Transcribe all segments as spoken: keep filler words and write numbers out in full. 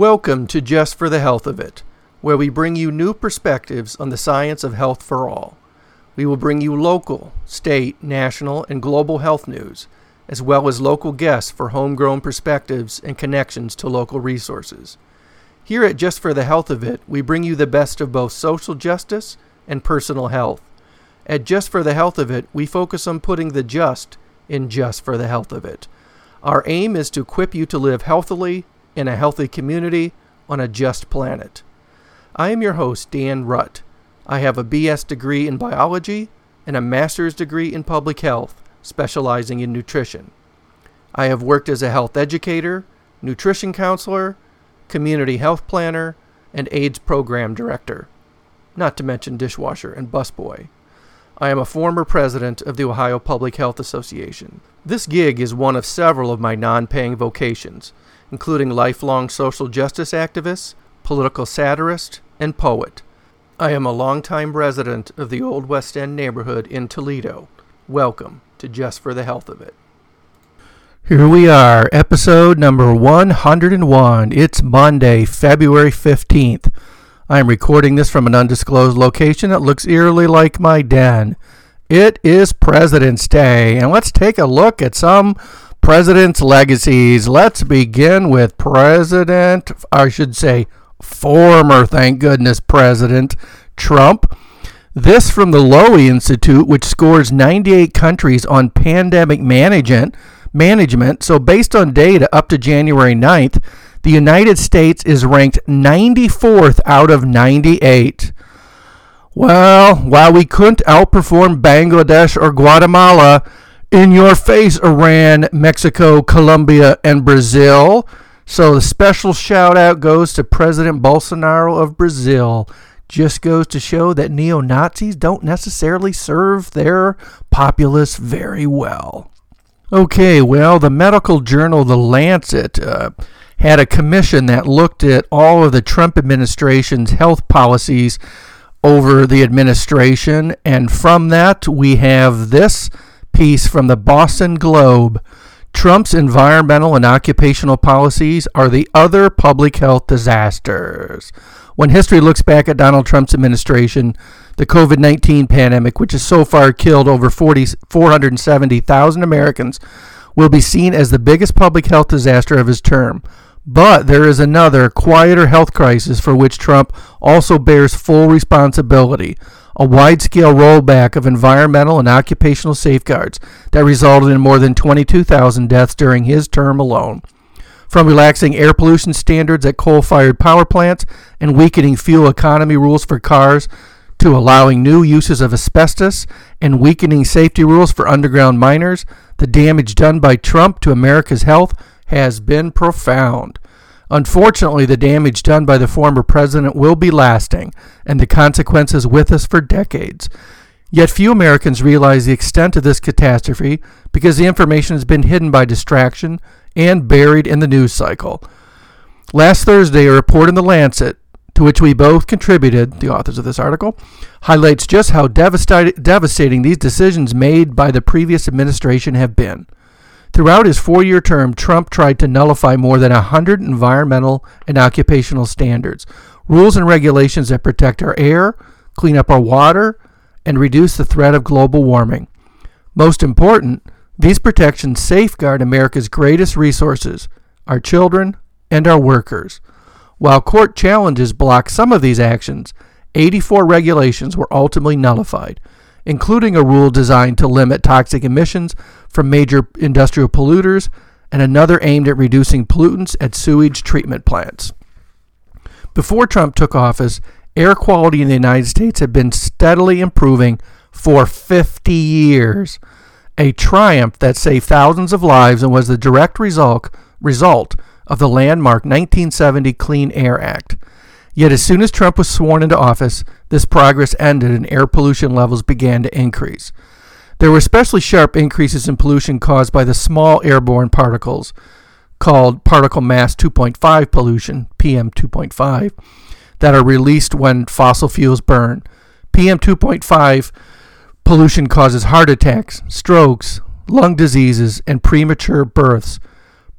Welcome to Just for the Health of It, where we bring you new perspectives on the science of health for all. We will bring you local, state, national, and global health news, as well as local guests for homegrown perspectives and connections to local resources. Here at Just for the Health of It, we bring you the best of both social justice and personal health. At Just for the Health of It, we focus on putting the just in just for the health of it. Our aim is to equip you to live healthily in a healthy community on a just planet. I am your host, Dan Rutt. I have a B S degree in biology and a master's degree in public health, specializing in nutrition. I have worked as a health educator, nutrition counselor, community health planner, and AIDS program director, not to mention dishwasher and busboy. I am a former president of the Ohio Public Health Association. This gig is one of several of my non-paying vocations, including lifelong social justice activist, political satirist, and poet. I am a longtime resident of the Old West End neighborhood in Toledo. Welcome to Just for the Health of It. Here we are, episode number one hundred one. It's Monday, February fifteenth. I am recording this from an undisclosed location that looks eerily like my den. It is President's Day, and let's take a look at some president's legacies. Let's begin with President, I should say, former, thank goodness, President Trump. This from the Lowy Institute, which scores ninety-eight countries on pandemic management. Management. So based on data up to January ninth, the United States is ranked ninety-fourth out of ninety-eight. Well, while we couldn't outperform Bangladesh or Guatemala, in your face, Iran, Mexico, Colombia, and Brazil. So the special shout out goes to President Bolsonaro of Brazil. Just goes to show that neo-Nazis don't necessarily serve their populace very well. Okay, well, the medical journal The Lancet uh, had a commission that looked at all of the Trump administration's health policies over the administration, and from that we have this piece from the Boston Globe. Trump's environmental and occupational policies are the other public health disasters. When history looks back at Donald Trump's administration, the covid nineteen pandemic, which has so far killed over four hundred seventy thousand Americans, will be seen as the biggest public health disaster of his term. But there is another, quieter health crisis for which Trump also bears full responsibility. A wide-scale rollback of environmental and occupational safeguards that resulted in more than twenty-two thousand deaths during his term alone. From relaxing air pollution standards at coal-fired power plants and weakening fuel economy rules for cars, to allowing new uses of asbestos and weakening safety rules for underground miners, the damage done by Trump to America's health has been profound. Unfortunately, the damage done by the former president will be lasting, and the consequences with us for decades. Yet few Americans realize the extent of this catastrophe because the information has been hidden by distraction and buried in the news cycle. Last Thursday, a report in The Lancet, to which we both contributed, the authors of this article, highlights just how devastat- devastating these decisions made by the previous administration have been. Throughout his four-year term, Trump tried to nullify more than one hundred environmental and occupational standards, rules and regulations that protect our air, clean up our water, and reduce the threat of global warming. Most important, these protections safeguard America's greatest resources, our children and our workers. While court challenges blocked some of these actions, eighty-four regulations were ultimately nullified, including a rule designed to limit toxic emissions from major industrial polluters and another aimed at reducing pollutants at sewage treatment plants. Before Trump took office, air quality in the United States had been steadily improving for fifty years, a triumph that saved thousands of lives and was the direct result, result of the landmark nineteen seventy Clean Air Act. Yet as soon as Trump was sworn into office, this progress ended and air pollution levels began to increase. There were especially sharp increases in pollution caused by the small airborne particles, called particle mass two point five pollution, P M two point five, that are released when fossil fuels burn. P M two point five pollution causes heart attacks, strokes, lung diseases, and premature births.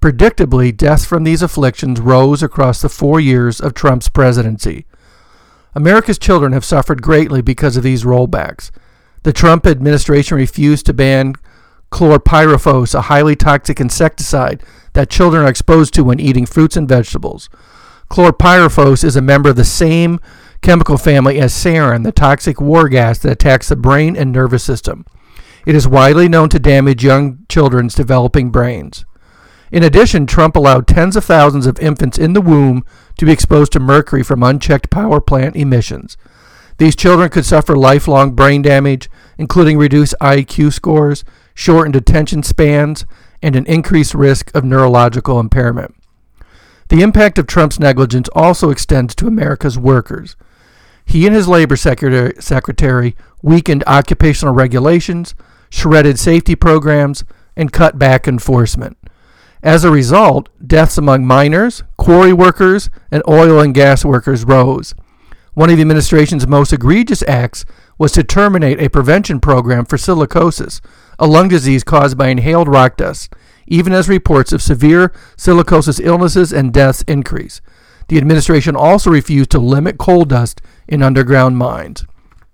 Predictably, deaths from these afflictions rose across the four years of Trump's presidency. America's children have suffered greatly because of these rollbacks. The Trump administration refused to ban chlorpyrifos, a highly toxic insecticide that children are exposed to when eating fruits and vegetables. Chlorpyrifos is a member of the same chemical family as sarin, the toxic war gas that attacks the brain and nervous system. It is widely known to damage young children's developing brains. In addition, Trump allowed tens of thousands of infants in the womb to be exposed to mercury from unchecked power plant emissions. These children could suffer lifelong brain damage, including reduced I Q scores, shortened attention spans, and an increased risk of neurological impairment. The impact of Trump's negligence also extends to America's workers. He and his labor secretary, secretary weakened occupational regulations, shredded safety programs, and cut back enforcement. As a result, deaths among miners, quarry workers, and oil and gas workers rose. One of the administration's most egregious acts was to terminate a prevention program for silicosis, a lung disease caused by inhaled rock dust, even as reports of severe silicosis illnesses and deaths increase. The administration also refused to limit coal dust in underground mines.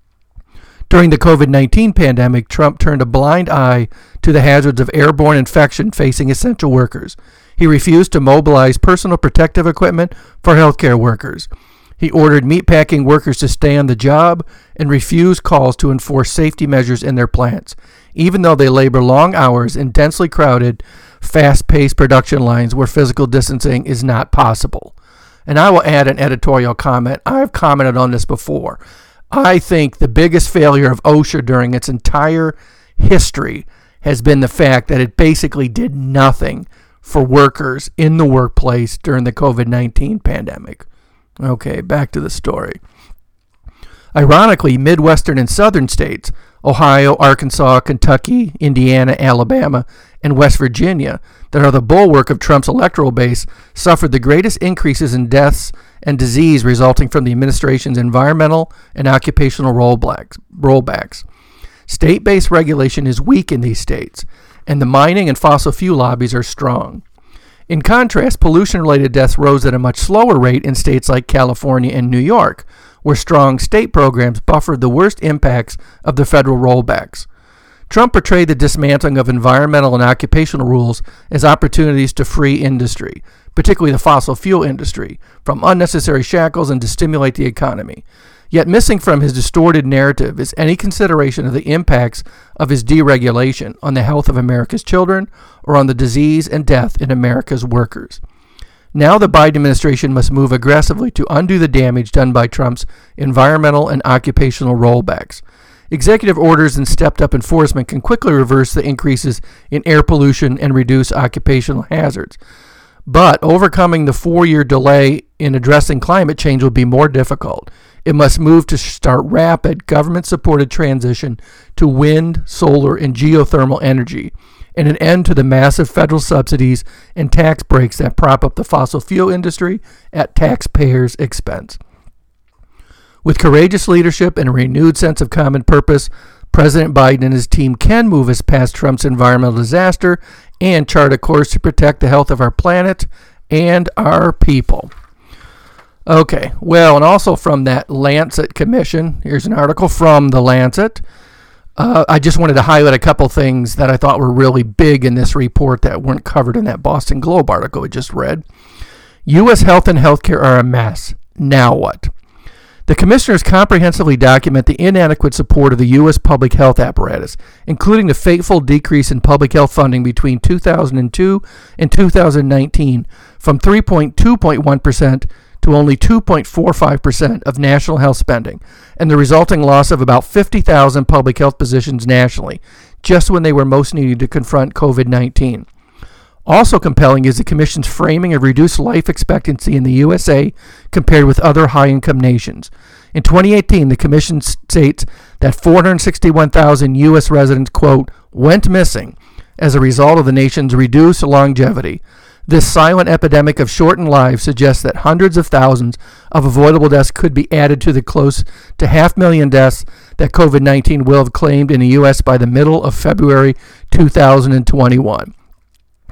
During the covid nineteen pandemic, Trump turned a blind eye to the hazards of airborne infection facing essential workers. He refused to mobilize personal protective equipment for healthcare workers. He ordered meatpacking workers to stay on the job and refused calls to enforce safety measures in their plants, even though they labor long hours in densely crowded, fast-paced production lines where physical distancing is not possible. And I will add an editorial comment. I've commented on this before. I think the biggest failure of OSHA during its entire history has been the fact that it basically did nothing for workers in the workplace during the covid nineteen pandemic. Okay, back to the story. Ironically, Midwestern and Southern states, Ohio, Arkansas, Kentucky, Indiana, Alabama, and West Virginia, that are the bulwark of Trump's electoral base, suffered the greatest increases in deaths and disease resulting from the administration's environmental and occupational rollbacks. rollbacks. State-based regulation is weak in these states, and the mining and fossil fuel lobbies are strong. In contrast, pollution-related deaths rose at a much slower rate in states like California and New York, where strong state programs buffered the worst impacts of the federal rollbacks. Trump portrayed the dismantling of environmental and occupational rules as opportunities to free industry, particularly the fossil fuel industry, from unnecessary shackles and to stimulate the economy. Yet missing from his distorted narrative is any consideration of the impacts of his deregulation on the health of America's children or on the disease and death in America's workers. Now the Biden administration must move aggressively to undo the damage done by Trump's environmental and occupational rollbacks. Executive orders and stepped-up enforcement can quickly reverse the increases in air pollution and reduce occupational hazards. But overcoming the four-year delay in addressing climate change will be more difficult. It must move to start rapid government-supported transition to wind, solar, and geothermal energy, and an end to the massive federal subsidies and tax breaks that prop up the fossil fuel industry at taxpayers' expense. With courageous leadership and a renewed sense of common purpose, President Biden and his team can move us past Trump's environmental disaster and chart a course to protect the health of our planet and our people. Okay, well, and also from that Lancet Commission, here's an article from the Lancet. Uh, I just wanted to highlight a couple things that I thought were really big in this report that weren't covered in that Boston Globe article we just read. U S health and healthcare are a mess. Now what? The commissioners comprehensively document the inadequate support of the U S public health apparatus, including the fateful decrease in public health funding between two thousand two and two thousand nineteen from three point two one percent to only two point four five percent of national health spending, and the resulting loss of about fifty thousand public health positions nationally, just when they were most needed to confront covid nineteen. Also compelling is the Commission's framing of reduced life expectancy in the U S A compared with other high-income nations. In twenty eighteen, the Commission states that four hundred sixty-one thousand U S residents, quote, went missing as a result of the nation's reduced longevity. This silent epidemic of shortened lives suggests that hundreds of thousands of avoidable deaths could be added to the close to half million deaths that covid nineteen will have claimed in the U S by the middle of February two thousand twenty-one.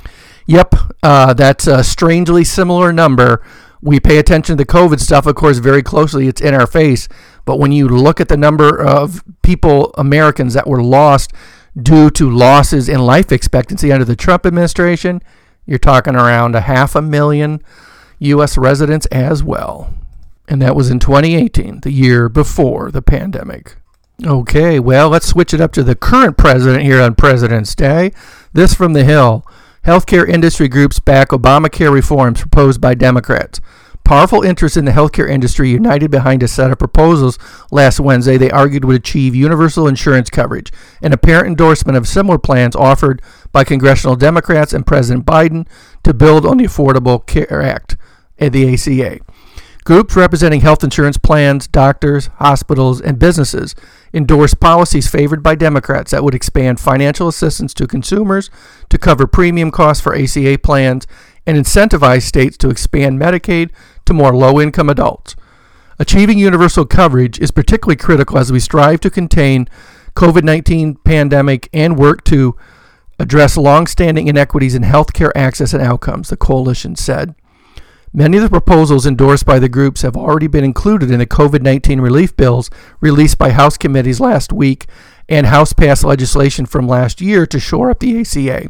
Yep, uh, that's a strangely similar number. We pay attention to the COVID stuff, of course, very closely. It's in our face. But when you look at the number of people, Americans, that were lost due to losses in life expectancy under the Trump administration, you're talking around a half a million U S residents as well. And that was in twenty eighteen, the year before the pandemic. Okay, well, let's switch it up to the current president here on President's Day. This from The Hill. Healthcare industry groups back Obamacare reforms proposed by Democrats. Powerful interests in the healthcare industry united behind a set of proposals last Wednesday they argued would achieve universal insurance coverage, an apparent endorsement of similar plans offered by congressional Democrats and President Biden to build on the Affordable Care Act and the A C A. Groups representing health insurance plans, doctors, hospitals, and businesses endorsed policies favored by Democrats that would expand financial assistance to consumers to cover premium costs for A C A plans and incentivize states to expand Medicaid to more low-income adults. Achieving universal coverage is particularly critical as we strive to contain COVID nineteen pandemic and work to address long-standing inequities in healthcare access and outcomes, the coalition said. Many of the proposals endorsed by the groups have already been included in the COVID nineteen relief bills released by House committees last week and House-passed legislation from last year to shore up the A C A.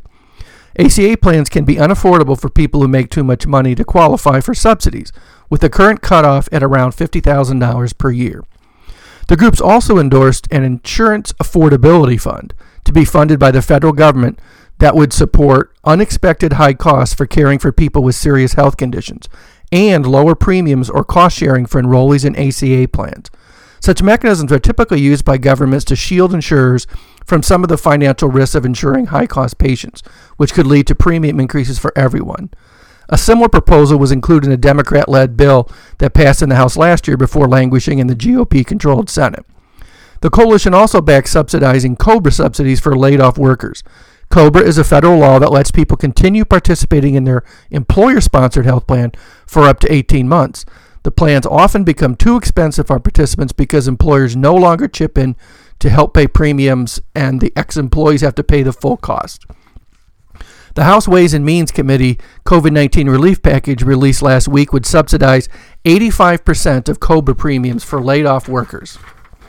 A C A plans can be unaffordable for people who make too much money to qualify for subsidies, with the current cutoff at around fifty thousand dollars per year. The groups also endorsed an insurance affordability fund to be funded by the federal government that would support unexpected high costs for caring for people with serious health conditions and lower premiums or cost sharing for enrollees in A C A plans. Such mechanisms are typically used by governments to shield insurers from some of the financial risks of insuring high-cost patients, which could lead to premium increases for everyone. A similar proposal was included in a Democrat-led bill that passed in the House last year before languishing in the G O P-controlled Senate. The coalition also backs subsidizing COBRA subsidies for laid-off workers. COBRA is a federal law that lets people continue participating in their employer-sponsored health plan for up to eighteen months. The plans often become too expensive for participants because employers no longer chip in to help pay premiums and the ex-employees have to pay the full cost. The House Ways and Means Committee COVID nineteen relief package released last week would subsidize eighty-five percent of COBRA premiums for laid-off workers.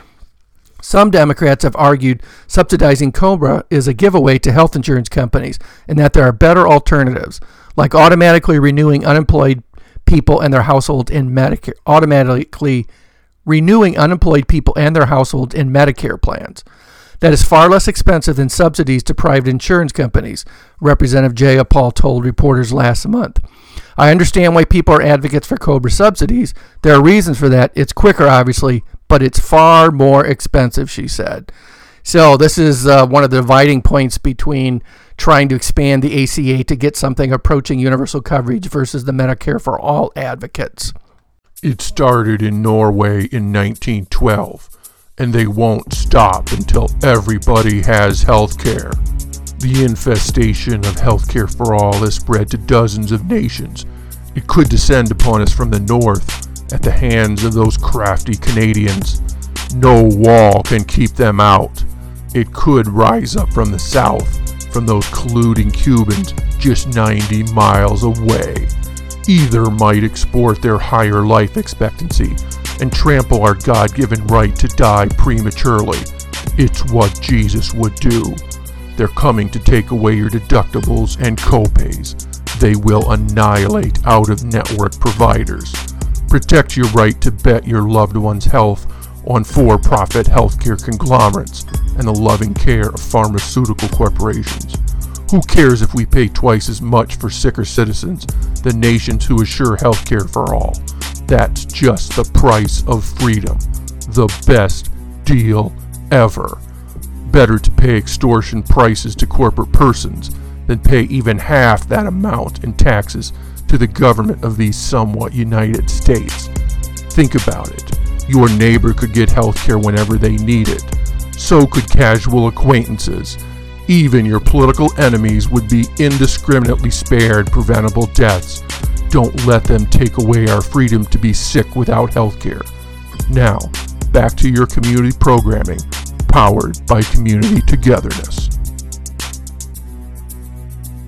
Some Democrats have argued subsidizing COBRA is a giveaway to health insurance companies and that there are better alternatives, like automatically renewing unemployed people and their households in Medicare, automatically renewing unemployed people and their households in Medicare plans. That is far less expensive than subsidies to private insurance companies, Representative Jayapal told reporters last month. I understand why people are advocates for COBRA subsidies. There are reasons for that. It's quicker, obviously, but it's far more expensive, she said. So this is uh, one of the dividing points between trying to expand the A C A to get something approaching universal coverage versus the Medicare for All advocates. It started in Norway in nineteen twelve, and they won't stop until everybody has health care. The infestation of healthcare for all has spread to dozens of nations. It could descend upon us from the north at the hands of those crafty Canadians. No wall can keep them out. It could rise up from the south, from those colluding Cubans just ninety miles away. Either might export their higher life expectancy and trample our God-given right to die prematurely. It's what Jesus would do. They're coming to take away your deductibles and copays. They will annihilate out-of-network providers. Protect your right to bet your loved one's health on for-profit healthcare conglomerates and the loving care of pharmaceutical corporations. Who cares if we pay twice as much for sicker citizens than nations who assure healthcare for all? That's just the price of freedom. The best deal ever. Better to pay extortion prices to corporate persons than pay even half that amount in taxes to the government of these somewhat United States. Think about it. Your neighbor could get health care whenever they need it. So could casual acquaintances. Even your political enemies would be indiscriminately spared preventable deaths. Don't let them take away our freedom to be sick without health care. Now, back to your community programming, powered by Community Togetherness.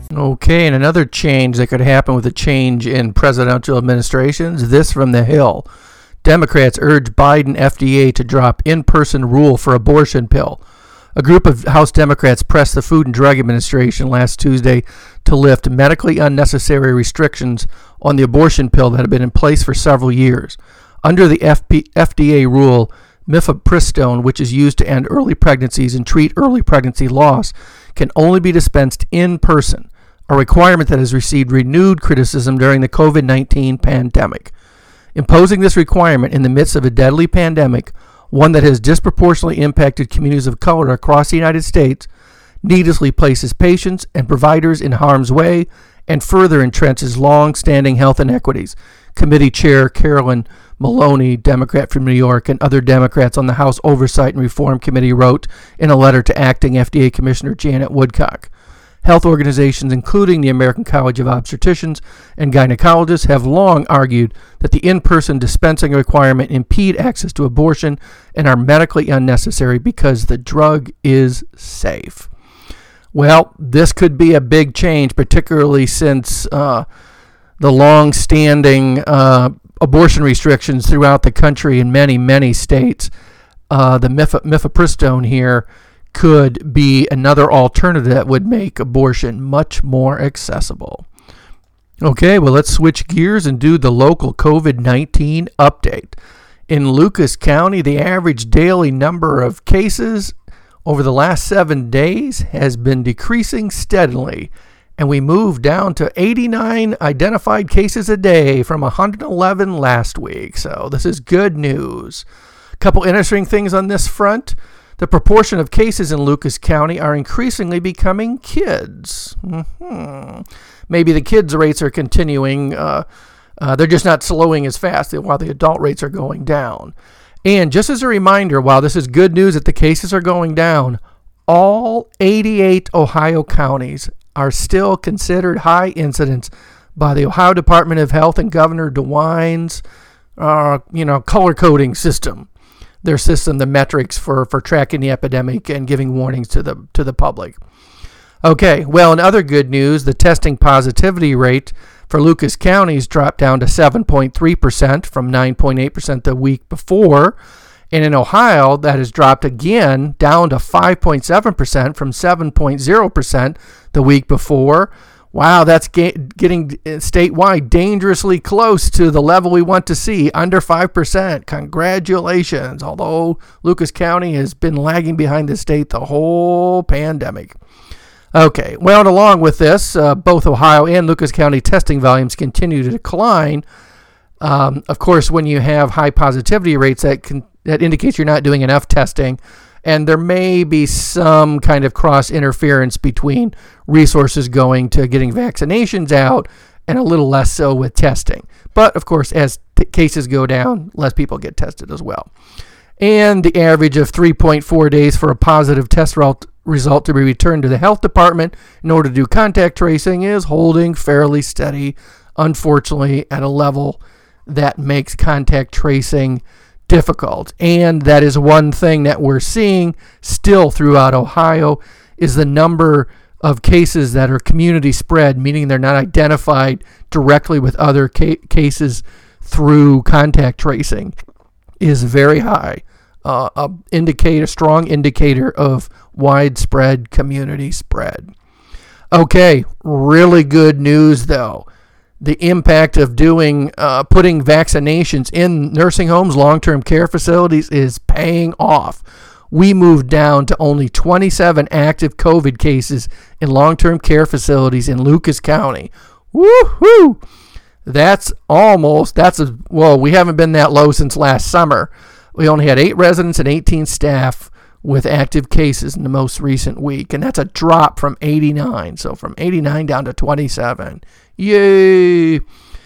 Okay, and another change that could happen with a change in presidential administrations. This from The Hill. Democrats urge Biden F D A to drop in-person rule for abortion pill. A group of House Democrats pressed the Food and Drug Administration last Tuesday to lift medically unnecessary restrictions on the abortion pill that had been in place for several years. Under the F D A rule, mifepristone, which is used to end early pregnancies and treat early pregnancy loss, can only be dispensed in person, a requirement that has received renewed criticism during the covid nineteen pandemic. Imposing this requirement in the midst of a deadly pandemic, one that has disproportionately impacted communities of color across the United States, needlessly places patients and providers in harm's way and further entrenches long-standing health inequities. Committee Chair Carolyn Maloney, Democrat from New York, and other Democrats on the House Oversight and Reform Committee wrote in a letter to Acting F D A Commissioner Janet Woodcock. Health organizations, including the American College of Obstetricians and Gynecologists, have long argued that the in-person dispensing requirement impede access to abortion and are medically unnecessary because the drug is safe. Well, this could be a big change, particularly since uh, the long-standing uh, abortion restrictions throughout the country in many, many states. Uh, the mif- mifepristone here could be another alternative that would make abortion much more accessible. Okay, well, let's switch gears and do the local covid nineteen update. In Lucas County, the average daily number of cases over the last seven days has been decreasing steadily, and we moved down to eighty-nine identified cases a day from one hundred eleven last week. So this is good news. A couple interesting things on this front. The proportion of cases in Lucas County are increasingly becoming kids. Mm-hmm. Maybe the kids' rates are continuing. Uh, uh, they're just not slowing as fast while the adult rates are going down. And just as a reminder, while this is good news that the cases are going down, all eighty-eight Ohio counties are still considered high incidence by the Ohio Department of Health and Governor DeWine's uh, you know, color coding system. Their system, the metrics for, for tracking the epidemic and giving warnings to the to the public. Okay, well, in other good news, the testing positivity rate for Lucas County's dropped down to seven point three percent from nine point eight percent the week before. And in Ohio, that has dropped again down to five point seven percent from seven point zero percent the week before. Wow, that's get, getting statewide dangerously close to the level we want to see, under five percent. Congratulations, although Lucas County has been lagging behind the state the whole pandemic. Okay, well, and along with this, uh, both Ohio and Lucas County testing volumes continue to decline. Um, of course, when you have high positivity rates, that can, that indicates you're not doing enough testing. And there may be some kind of cross interference between resources going to getting vaccinations out and a little less so with testing. But of course, as t- cases go down, less people get tested as well. And the average of three point four days for a positive test result to be returned to the health department in order to do contact tracing is holding fairly steady, unfortunately, at a level that makes contact tracing difficult. And that is one thing that we're seeing still throughout Ohio is the number of cases that are community spread, meaning they're not identified directly with other ca- cases through contact tracing, is very high. Uh, a indicate a strong indicator of widespread community spread. Okay, really good news though. The impact of doing uh, putting vaccinations in nursing homes, long-term care facilities is paying off. We moved down to only twenty-seven active COVID cases in long-term care facilities in Lucas County. Woo-hoo! That's almost, that's a, well, we haven't been that low since last summer. We only had eight residents and eighteen staff with active cases in the most recent week, and that's a drop from eighty-nine. So from eighty-nine down to twenty-seven. Yay!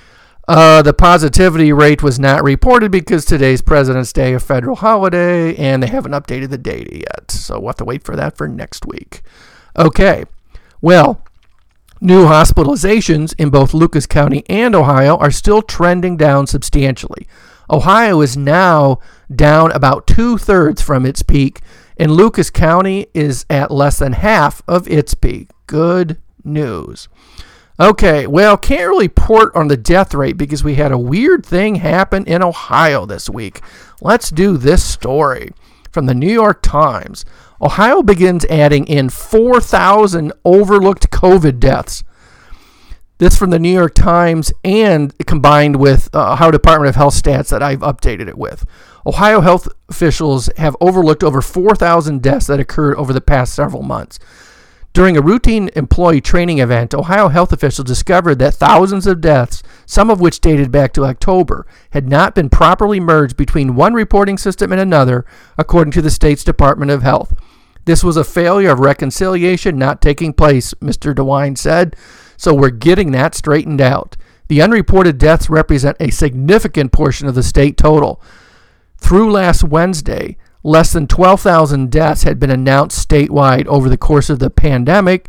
Uh, the positivity rate was not reported because today's President's Day, a federal holiday, and they haven't updated the data yet. So we'll have to wait for that for next week. Okay, well, new hospitalizations in both Lucas County and Ohio are still trending down substantially. Ohio is now down about two-thirds from its peak, and Lucas County is at less than half of its peak. Good News. Okay, well, can't really report on the death rate because we had a weird thing happen in Ohio this week. Let's do this story from the New York Times. Ohio begins adding in four thousand overlooked COVID deaths. This from the New York Times and combined with uh, Ohio Department of Health stats that I've updated it with. Ohio health officials have overlooked over four thousand deaths that occurred over the past several months. During a routine employee training event, Ohio health officials discovered that thousands of deaths, some of which dated back to October, had not been properly merged between one reporting system and another, according to the state's Department of Health. This was a failure of reconciliation not taking place, Mister DeWine said, so we're getting that straightened out. The unreported deaths represent a significant portion of the state total. Through last Wednesday, less than twelve thousand deaths had been announced statewide over the course of the pandemic.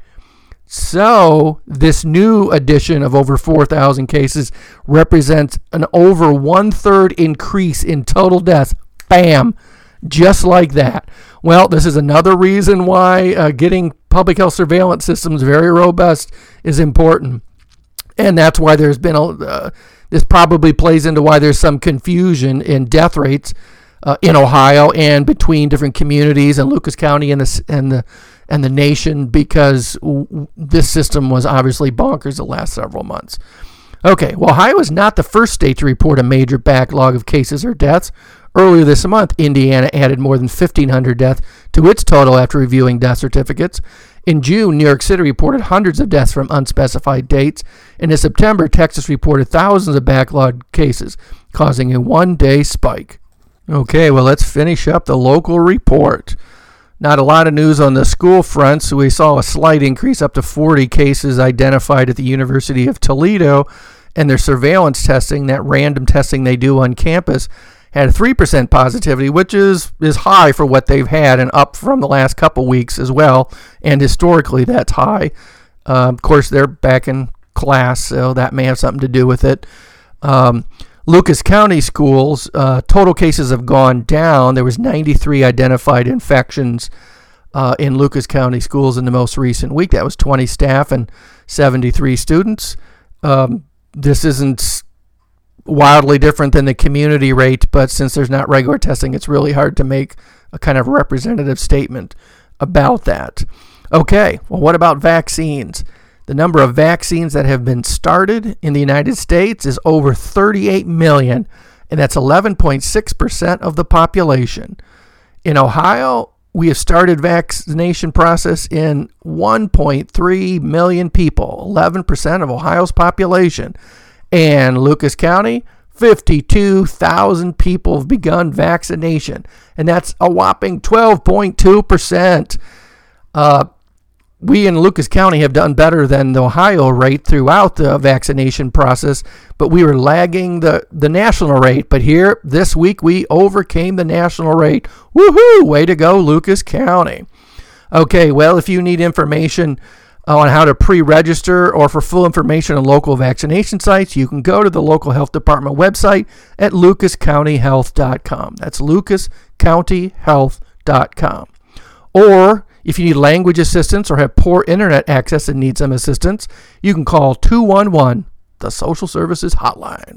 So this new addition of over four thousand cases represents an over one-third increase in total deaths. Bam! Just like that. Well, this is another reason why uh, getting public health surveillance systems very robust is important. And that's why there's been a, uh, this probably plays into why there's some confusion in death rates uh, in Ohio and between different communities and Lucas County and the and the and the nation, because w- this system was obviously bonkers the last several months. Okay, well, Ohio is not the first state to report a major backlog of cases or deaths. Earlier this month, Indiana added more than fifteen hundred deaths to its total after reviewing death certificates. In June, New York City reported hundreds of deaths from unspecified dates. And in September, Texas reported thousands of backlog cases, causing a one-day spike. Okay, well, let's finish up the local report. Not a lot of news on the school front, so we saw a slight increase up to forty cases identified at the University of Toledo, and their surveillance testing, that random testing they do on campus, had a three percent positivity, which is, is high for what they've had and up from the last couple weeks as well, and historically that's high. Uh, of course, they're back in class, so that may have something to do with it. Um, Lucas County schools, uh, total cases have gone down. There was ninety-three identified infections uh, in Lucas County schools in the most recent week. That was twenty staff and seventy-three students. Um, this isn't wildly different than the community rate, but since there's not regular testing, it's really hard to make a kind of representative statement about that. Okay, well, what about vaccines? The number of vaccines that have been started in the United States is over thirty-eight million, and that's eleven point six percent of the population. In Ohio, we have started vaccination process in one point three million people, eleven percent of Ohio's population. And Lucas County, fifty-two thousand people have begun vaccination, and that's a whopping twelve point two percent. Uh, we in Lucas County have done better than the Ohio rate throughout the vaccination process, but we were lagging the, the national rate. But here, this week, we overcame the national rate. Woohoo! Way to go, Lucas County. Okay, well, if you need information on how to pre-register or for full information on local vaccination sites, you can go to the local health department website at lucas county health dot com. That's lucas county health dot com. Or if you need language assistance or have poor internet access and need some assistance, you can call two one one, the Social Services Hotline.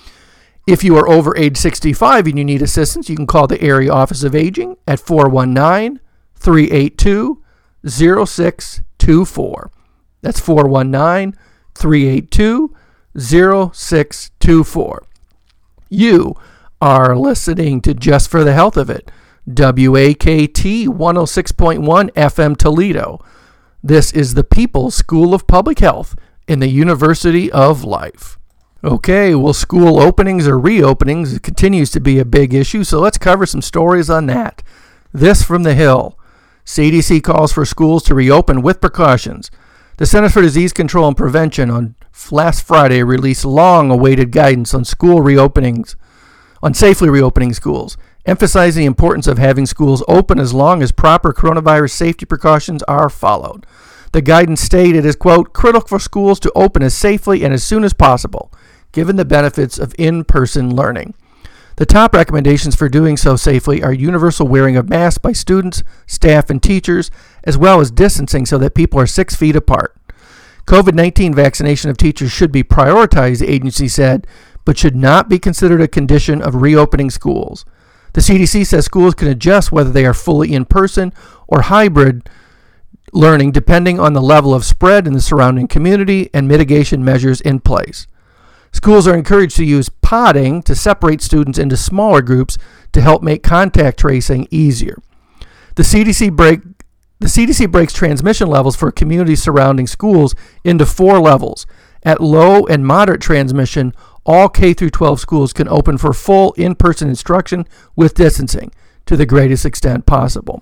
If you are over age sixty-five and you need assistance, you can call the Area Office of Aging at four one nine, three eight two, zero six two four. That's four one nine, three eight two, zero six two four. You are listening to Just for the Health of It, W A K T one oh six point one F M Toledo. This is the People's School of Public Health in the University of Life. Okay, well, school openings or reopenings continues to be a big issue, so let's cover some stories on that. This from The Hill. C D C calls for schools to reopen with precautions. The Centers for Disease Control and Prevention on last Friday released long-awaited guidance on school reopenings, on safely reopening schools, emphasizing the importance of having schools open as long as proper coronavirus safety precautions are followed. The guidance stated is, quote, critical for schools to open as safely and as soon as possible, given the benefits of in-person learning. The top recommendations for doing so safely are universal wearing of masks by students, staff, and teachers, as well as distancing so that people are six feet apart. COVID nineteen vaccination of teachers should be prioritized, the agency said, but should not be considered a condition of reopening schools. The C D C says schools can adjust whether they are fully in-person or hybrid learning depending on the level of spread in the surrounding community and mitigation measures in place. Schools are encouraged to use podding to separate students into smaller groups to help make contact tracing easier. The C D C break The C D C breaks transmission levels for communities surrounding schools into four levels. At low and moderate transmission, all K through twelve schools can open for full in-person instruction with distancing to the greatest extent possible.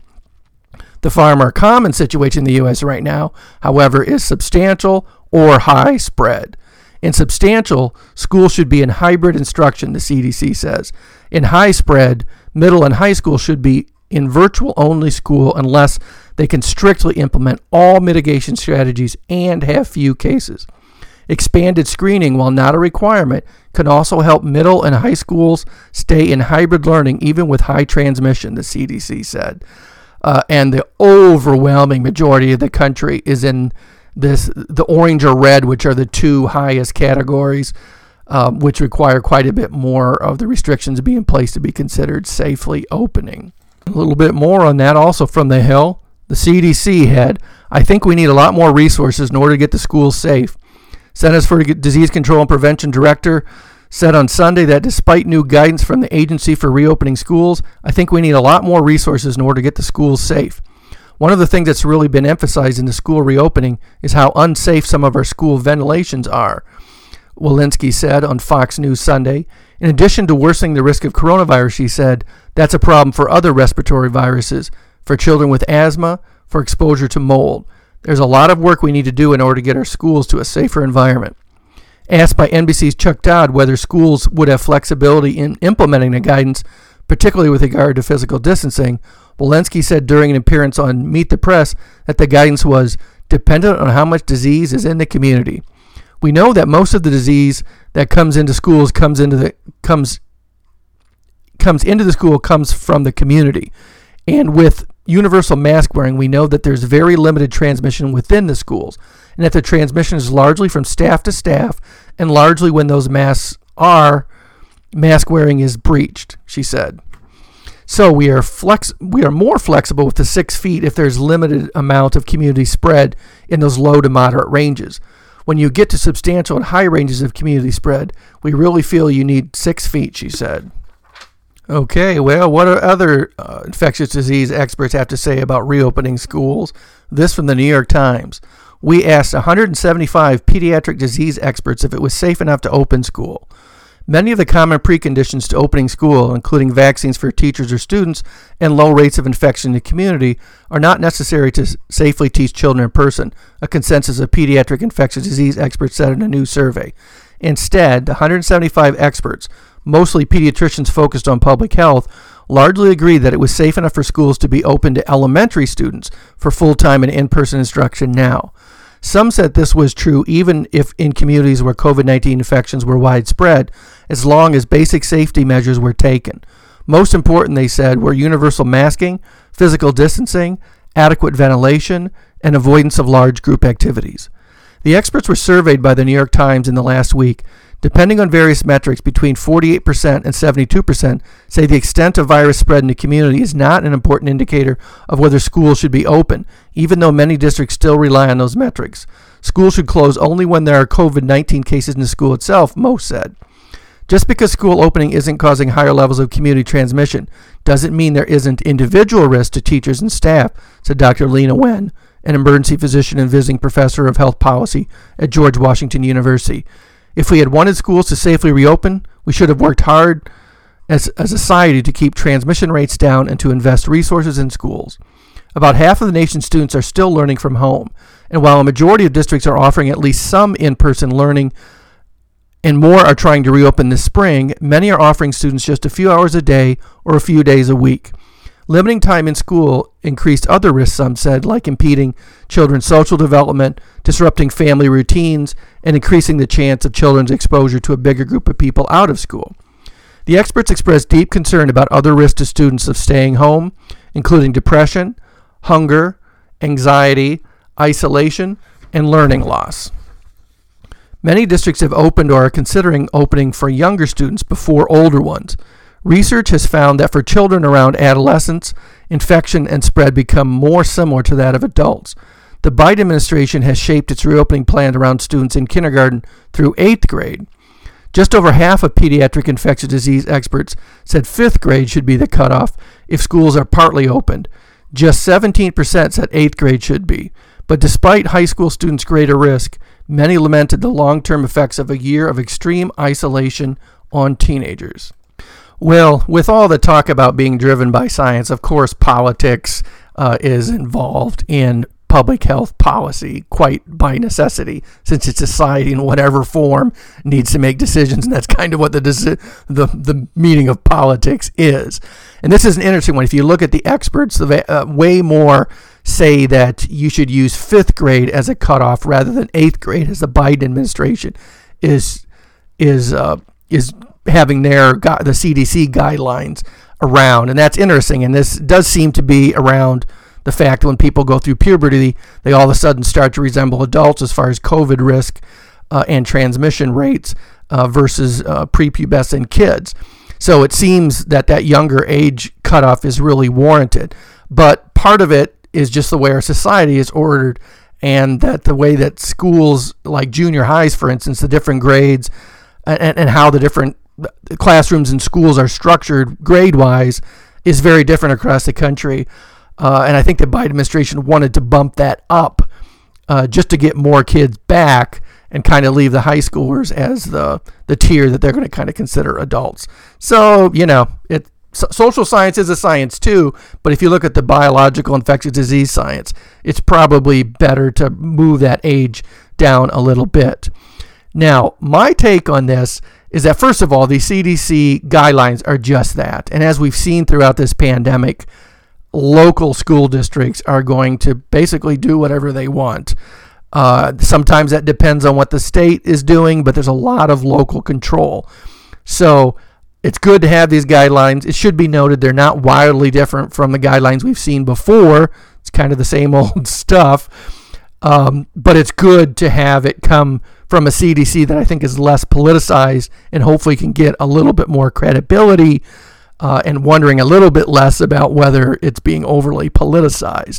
The far more common situation in the U S right now, however, is substantial or high spread. In substantial, schools should be in hybrid instruction, the C D C says. In high spread, middle and high school should be in virtual-only school unless they can strictly implement all mitigation strategies and have few cases. Expanded screening, while not a requirement, can also help middle and high schools stay in hybrid learning even with high transmission, the C D C said. Uh, and the overwhelming majority of the country is in this, the orange or red, which are the two highest categories, uh, which require quite a bit more of the restrictions to be in place to be considered safely opening. A little bit more on that also from the Hill. The C D C head, I think we need a lot more resources in order to get the schools safe. Centers for Disease Control and Prevention Director said on Sunday that despite new guidance from the agency for reopening schools, I think we need a lot more resources in order to get the schools safe. One of the things that's really been emphasized in the school reopening is how unsafe some of our school ventilations are, Walensky said on Fox News Sunday. In addition to worsening the risk of coronavirus, she said, that's a problem for other respiratory viruses, for children with asthma, for exposure to mold. There's a lot of work we need to do in order to get our schools to a safer environment. Asked by N B C's Chuck Dodd whether schools would have flexibility in implementing the guidance, particularly with regard to physical distancing, Walensky said during an appearance on Meet the Press that the guidance was dependent on how much disease is in the community. We know that most of the disease that comes into schools comes into the comes comes into the school comes from the community. And with universal mask wearing, we know that there's very limited transmission within the schools, and that the transmission is largely from staff to staff, and largely when those masks are, mask wearing is breached, she said. So we are flex we are more flexible with the six feet if there's limited amount of community spread in those low to moderate ranges. When you get to substantial and high ranges of community spread, we really feel you need six feet, she said. Okay, well, what do other uh, infectious disease experts have to say about reopening schools? This from the New York Times. We asked one hundred seventy-five pediatric disease experts if it was safe enough to open school. Many of the common preconditions to opening school, including vaccines for teachers or students and low rates of infection in the community, are not necessary to s- safely teach children in person, a consensus of pediatric infectious disease experts said in a new survey. Instead, the one hundred seventy-five experts, mostly pediatricians focused on public health, largely agreed that it was safe enough for schools to be open to elementary students for full-time and in-person instruction now. Some said this was true even if in communities where COVID nineteen infections were widespread, as long as basic safety measures were taken. Most important, they said, were universal masking, physical distancing, adequate ventilation, and avoidance of large group activities. The experts were surveyed by the New York Times in the last week. Depending on various metrics, between forty-eight percent and seventy-two percent say the extent of virus spread in the community is not an important indicator of whether schools should be open, even though many districts still rely on those metrics. Schools should close only when there are COVID nineteen cases in the school itself, most said. Just because school opening isn't causing higher levels of community transmission doesn't mean there isn't individual risk to teachers and staff, said Doctor Lena Wen, an emergency physician and visiting professor of health policy at George Washington University. If we had wanted schools to safely reopen, we should have worked hard as a society to keep transmission rates down and to invest resources in schools. About half of the nation's students are still learning from home, and while a majority of districts are offering at least some in-person learning and more are trying to reopen this spring, many are offering students just a few hours a day or a few days a week. Limiting time in school increased other risks, some said, like impeding children's social development, disrupting family routines, and increasing the chance of children's exposure to a bigger group of people out of school. The experts expressed deep concern about other risks to students of staying home, including depression, hunger, anxiety, isolation, and learning loss. Many districts have opened or are considering opening for younger students before older ones. Research has found that for children around adolescence, infection and spread become more similar to that of adults. The Biden administration has shaped its reopening plan around students in kindergarten through eighth grade. Just over half of pediatric infectious disease experts said fifth grade should be the cutoff if schools are partly opened. Just seventeen percent said eighth grade should be. But despite high school students' greater risk, many lamented the long-term effects of a year of extreme isolation on teenagers. Well, with all the talk about being driven by science, of course, politics uh, is involved in public health policy quite by necessity, since it's society in whatever form needs to make decisions, and that's kind of what the deci- the the meaning of politics is. And this is an interesting one. If you look at the experts, the uh, way more say that you should use fifth grade as a cutoff rather than eighth grade, as the Biden administration is is uh, is having their the C D C guidelines around, and that's interesting. And this does seem to be around the fact that when people go through puberty, they all of a sudden start to resemble adults as far as COVID risk uh, and transmission rates uh, versus uh, prepubescent kids. So it seems that that younger age cutoff is really warranted. But part of it is just the way our society is ordered, and that the way that schools like junior highs, for instance, the different grades and, and how the different classrooms and schools are structured grade-wise is very different across the country. Uh, and I think the Biden administration wanted to bump that up uh, just to get more kids back and kind of leave the high schoolers as the, the tier that they're going to kind of consider adults. So, you know, it, so social science is a science too, but if you look at the biological infectious disease science, it's probably better to move that age down a little bit. Now, my take on this is that, first of all, the C D C guidelines are just that. And as we've seen throughout this pandemic, local school districts are going to basically do whatever they want. Uh, sometimes that depends on what the state is doing, but there's a lot of local control. So it's good to have these guidelines. It should be noted they're not wildly different from the guidelines we've seen before. It's kind of the same old stuff. Um, but it's good to have it come from a C D C that I think is less politicized and hopefully can get a little bit more credibility Uh, and wondering a little bit less about whether it's being overly politicized.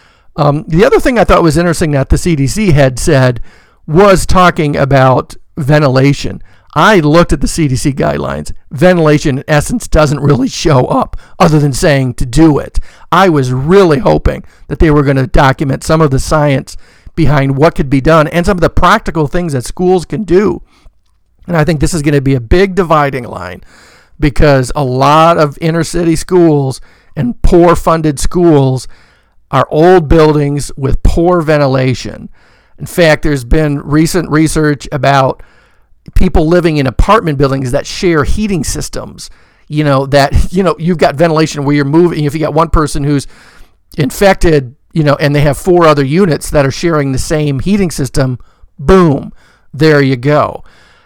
Um, the other thing I thought was interesting that the C D C had said was talking about ventilation. I looked at the C D C guidelines. Ventilation, in essence, doesn't really show up other than saying to do it. I was really hoping that they were going to document some of the science behind what could be done and some of the practical things that schools can do. And I think this is going to be a big dividing line, because a lot of inner city schools and poor funded schools are old buildings with poor ventilation. In fact, there's been recent research about people living in apartment buildings that share heating systems. You know, that, you know, you've got ventilation where you're moving. If you got one person who's infected, you know, and they have four other units that are sharing the same heating system, boom, there you go.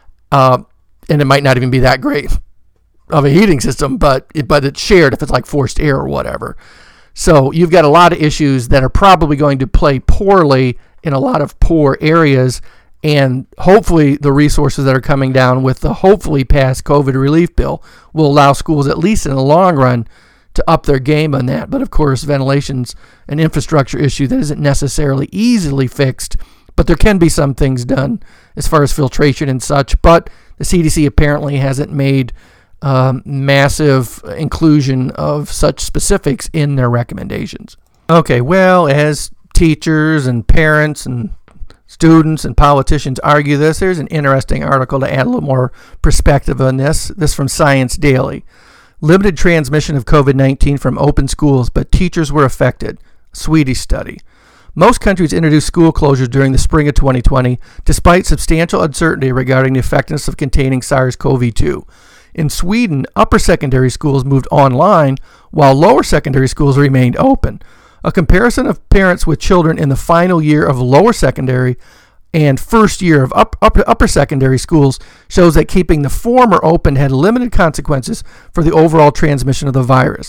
Uh, and it might not even be that great of a heating system, but it, but it's shared if it's like forced air or whatever. So you've got a lot of issues that are probably going to play poorly in a lot of poor areas, and hopefully the resources that are coming down with the hopefully passed COVID relief bill will allow schools, at least in the long run, to up their game on that. But of course, ventilation's an infrastructure issue that isn't necessarily easily fixed, but there can be some things done as far as filtration and such. But the C D C apparently hasn't made Um, massive inclusion of such specifics in their recommendations. Okay, well, as teachers and parents and students and politicians argue this, there's an interesting article to add a little more perspective on this. This from Science Daily. Limited transmission of COVID nineteen from open schools, but teachers were affected. Swedish study. Most countries introduced school closures during the spring of twenty twenty, despite substantial uncertainty regarding the effectiveness of containing SARS-C o V two. In Sweden, upper secondary schools moved online while lower secondary schools remained open. A comparison of parents with children in the final year of lower secondary and first year of up, upper, upper secondary schools shows that keeping the former open had limited consequences for the overall transmission of the virus.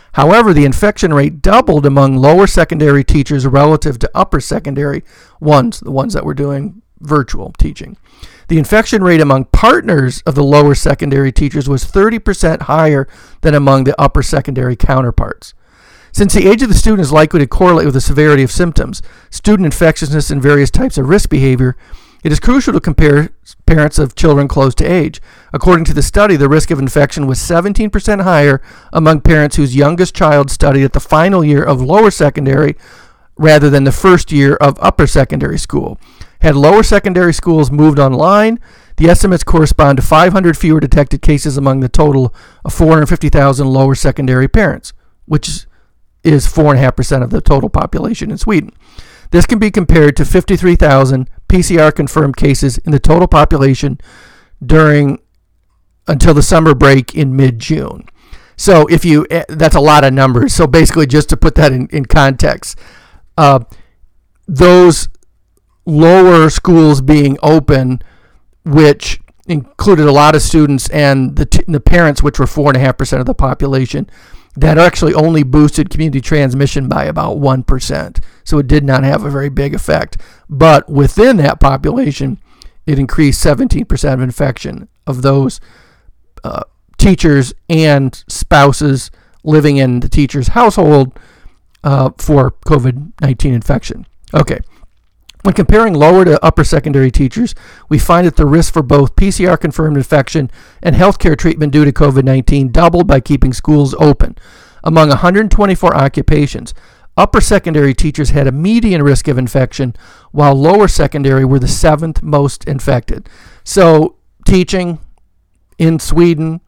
However, the infection rate doubled among lower secondary teachers relative to upper secondary ones, the ones that were doing virtual teaching. The infection rate among partners of the lower secondary teachers was thirty percent higher than among the upper secondary counterparts. Since the age of the student is likely to correlate with the severity of symptoms, student infectiousness, and various types of risk behavior, it is crucial to compare parents of children close to age. According to the study, the risk of infection was seventeen percent higher among parents whose youngest child studied at the final year of lower secondary rather than the first year of upper secondary school. Had lower secondary schools moved online, the estimates correspond to five hundred fewer detected cases among the total of four hundred fifty thousand lower secondary parents, which is four point five percent of the total population in Sweden. This can be compared to fifty-three thousand P C R-confirmed cases in the total population during until the summer break in mid-June. So if you, that's a lot of numbers. So basically, just to put that in, in context, uh, those lower schools being open, which included a lot of students and the, t- the parents, which were four point five percent of the population, that actually only boosted community transmission by about one percent. So it did not have a very big effect. But within that population, it increased seventeen percent of infection of those uh, teachers and spouses living in the teacher's household uh, for covid nineteen infection. Okay. When comparing lower to upper secondary teachers, we find that the risk for both P C R-confirmed infection and healthcare treatment due to covid nineteen doubled by keeping schools open. Among one hundred twenty-four occupations, upper secondary teachers had a median risk of infection, while lower secondary were the seventh most infected. So teaching in Sweden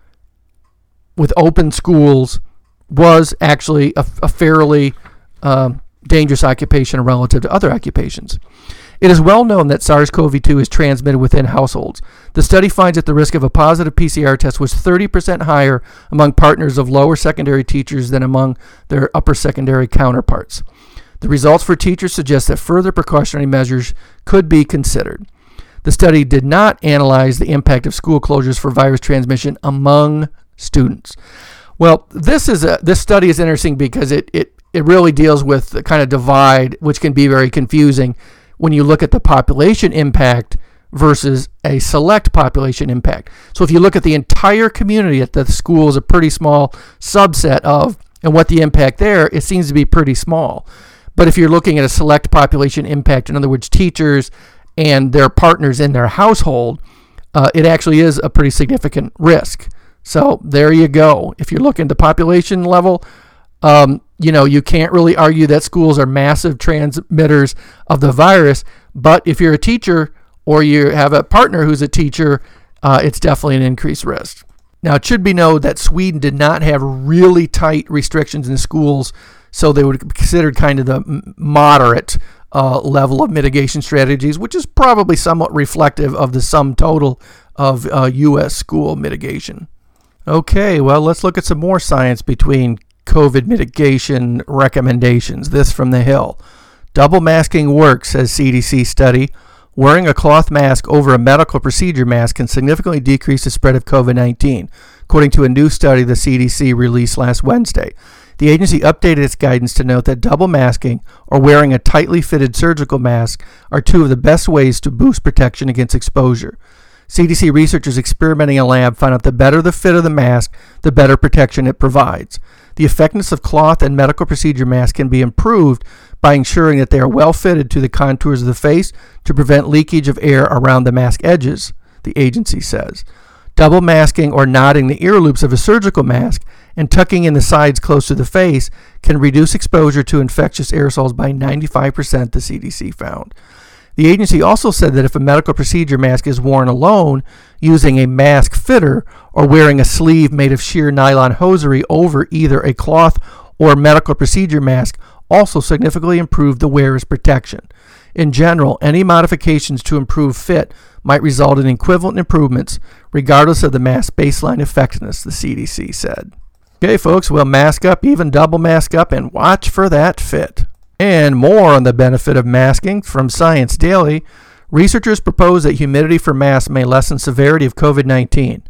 with open schools was actually a, a fairly um, dangerous occupation relative to other occupations. It is well known that SARS-C o V two is transmitted within households. The study finds that the risk of a positive P C R test was thirty percent higher among partners of lower secondary teachers than among their upper secondary counterparts. The results for teachers suggest that further precautionary measures could be considered. The study did not analyze the impact of school closures for virus transmission among students. Well, this is a this study is interesting because it it It really deals with the kind of divide, which can be very confusing when you look at the population impact versus a select population impact. So if you look at the entire community at the school is a pretty small subset of, and what the impact there, it seems to be pretty small. But if you're looking at a select population impact, in other words, teachers and their partners in their household, uh, it actually is a pretty significant risk. So there you go. If you're looking at the population level, Um, you know, you can't really argue that schools are massive transmitters of the virus, but if you're a teacher or you have a partner who's a teacher, uh, it's definitely an increased risk. Now, it should be noted that Sweden did not have really tight restrictions in schools, so they would be considered kind of the moderate uh, level of mitigation strategies, which is probably somewhat reflective of the sum total of uh, U S school mitigation. Okay, well, let's look at some more science between COVID mitigation recommendations. This from The Hill. Double masking works, says C D C study. Wearing a cloth mask over a medical procedure mask can significantly decrease the spread of covid nineteen, according to a new study the C D C released last Wednesday. The agency updated its guidance to note that double masking or wearing a tightly fitted surgical mask are two of the best ways to boost protection against exposure. C D C researchers experimenting in a lab found out the better the fit of the mask, the better protection it provides. The effectiveness of cloth and medical procedure masks can be improved by ensuring that they are well fitted to the contours of the face to prevent leakage of air around the mask edges, the agency says. Double masking or knotting the ear loops of a surgical mask and tucking in the sides close to the face can reduce exposure to infectious aerosols by ninety-five percent, the C D C found. The agency also said that if a medical procedure mask is worn alone, using a mask fitter or wearing a sleeve made of sheer nylon hosiery over either a cloth or medical procedure mask also significantly improved the wearer's protection. In general, any modifications to improve fit might result in equivalent improvements regardless of the mask's baseline effectiveness, the C D C said. Okay, folks, we'll mask up, even double mask up, and watch for that fit. And more on the benefit of masking from Science Daily. Researchers propose that humidity for masks may lessen severity of covid nineteen.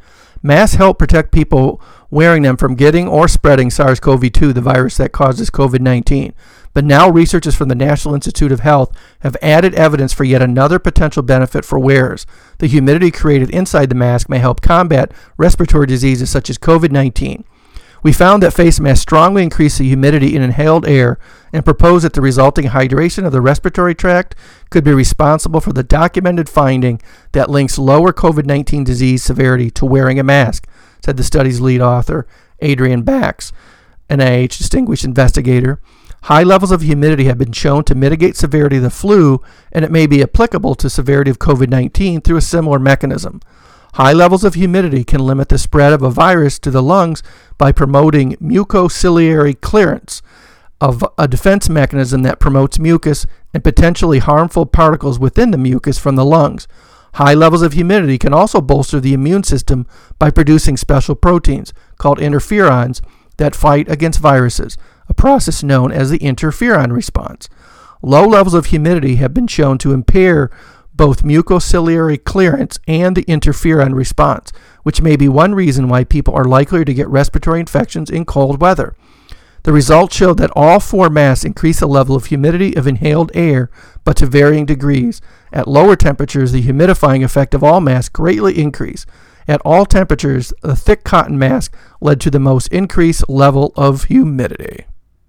Masks help protect people wearing them from getting or spreading SARS-C o V two, the virus that causes COVID nineteen. But now researchers from the National Institute of Health have added evidence for yet another potential benefit for wearers. The humidity created inside the mask may help combat respiratory diseases such as COVID nineteen. We found that face masks strongly increase the humidity in inhaled air and propose that the resulting hydration of the respiratory tract could be responsible for the documented finding that links lower COVID nineteen disease severity to wearing a mask, said the study's lead author, Adrian Bax, an N I H distinguished investigator. High levels of humidity have been shown to mitigate severity of the flu, and it may be applicable to severity of COVID nineteen through a similar mechanism. High levels of humidity can limit the spread of a virus to the lungs by promoting mucociliary clearance, of a defense mechanism that promotes mucus and potentially harmful particles within the mucus from the lungs. High levels of humidity can also bolster the immune system by producing special proteins called interferons that fight against viruses, a process known as the interferon response. Low levels of humidity have been shown to impair both mucociliary clearance and the interferon response, which may be one reason why people are likelier to get respiratory infections in cold weather. The results showed that all four masks increase the level of humidity of inhaled air, but to varying degrees. At lower temperatures, the humidifying effect of all masks greatly increased. At all temperatures, the thick cotton mask led to the most increased level of humidity.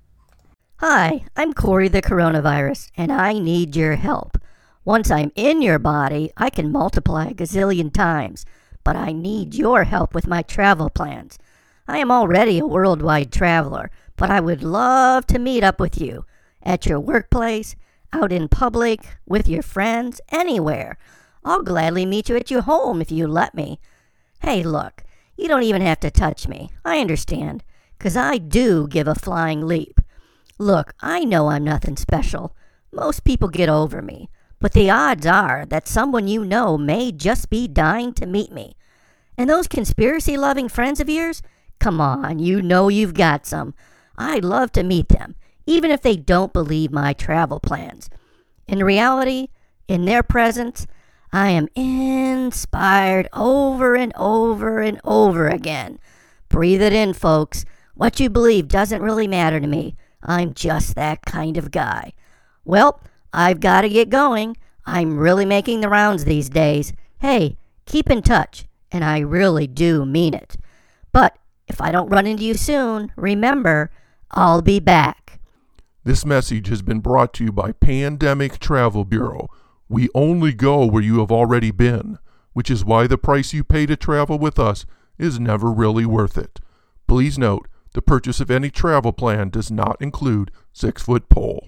Hi, I'm Corey the Coronavirus, and I need your help. Once I'm in your body, I can multiply a gazillion times, but I need your help with my travel plans. I am already a worldwide traveler, but I would love to meet up with you at your workplace, out in public, with your friends, anywhere. I'll gladly meet you at your home if you let me. Hey, look, you don't even have to touch me. I understand, 'cause I do give a flying leap. Look, I know I'm nothing special. Most people get over me. But the odds are that someone you know may just be dying to meet me. And those conspiracy-loving friends of yours? Come on, you know you've got some. I'd love to meet them, even if they don't believe my travel plans. In reality, in their presence, I am inspired over and over and over again. Breathe it in, folks. What you believe doesn't really matter to me. I'm just that kind of guy. Well, I've got to get going. I'm really making the rounds these days. Hey, keep in touch, and I really do mean it. But if I don't run into you soon, remember, I'll be back. This message has been brought to you by Pandemic Travel Bureau. We only go where you have already been, which is why the price you pay to travel with us is never really worth it. Please note, the purchase of any travel plan does not include six-foot pole.